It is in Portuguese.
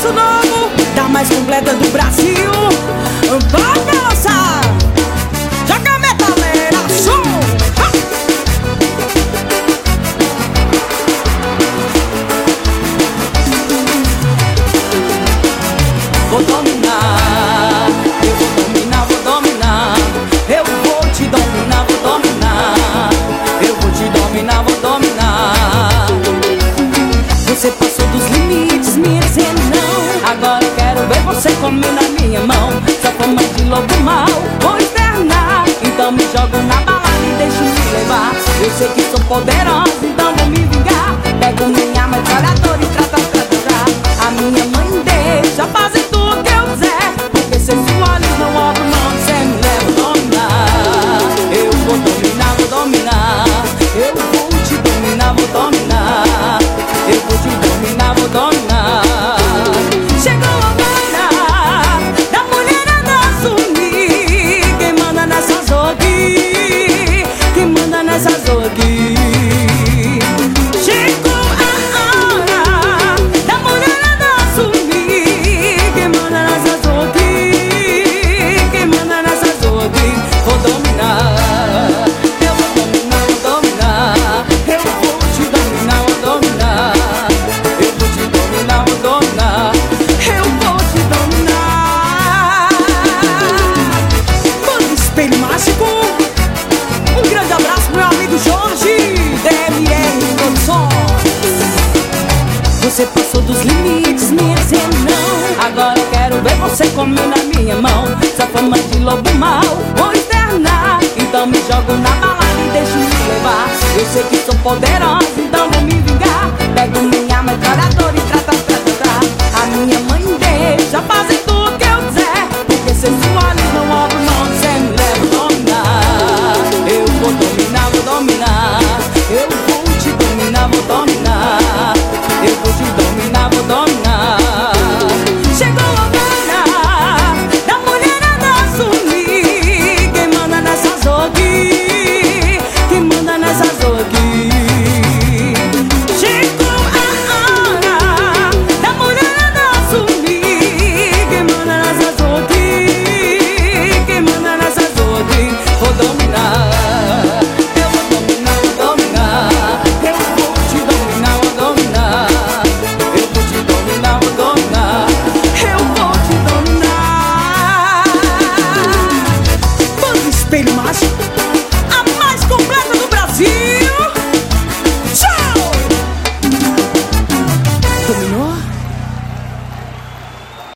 serviço novo, da mais completa do Brasil. Pode lançar, joga a metaleira, som. Vou dominar, eu vou dominar, vou dominar. Eu vou te dominar, vou dominar. Eu vou te dominar, vou dominar. Você passou dos limites, me dizer não. Agora eu quero ver você comer na minha mão. Sua fama de lobo mau, vou externar. Então me jogo na balada e deixo me levar. Eu sei que sou poderosa, então vou me vingar. Pego minha metralhadora e trata pra jogar. A minha mãe deixa fazer tudo que eu quiser, porque sensuales não abro mão de ser mulher. Vou dominar, eu vou dominar, vou dominar. Eu vou te dominar, vou dominar. Eu vou te dominar, vou dominar. Chegou a hora da mulherada assumir. Quem manda nessa zogue, quem manda nessa zogue. Chegou a hora da mulherada assumir. Quem manda nessa zogue, quem manda nessa zogue. Vou dominar, eu vou dominar, vou dominar. Eu vou te dominar, vou dominar. Eu vou te dominar, vou dominar. Eu vou te dominar. Mano, Espelho Mágico, um grande abraço pro meu amigo Jorge, DMR Produções. Você passou dos limites, me dizendo não. Agora eu quero ver você comer na minha mão. Sua fama de lobo mau, vou externar. Então me jogo na balada e deixo me levar. Eu sei que sou poderosa, então vou me vingar. Pego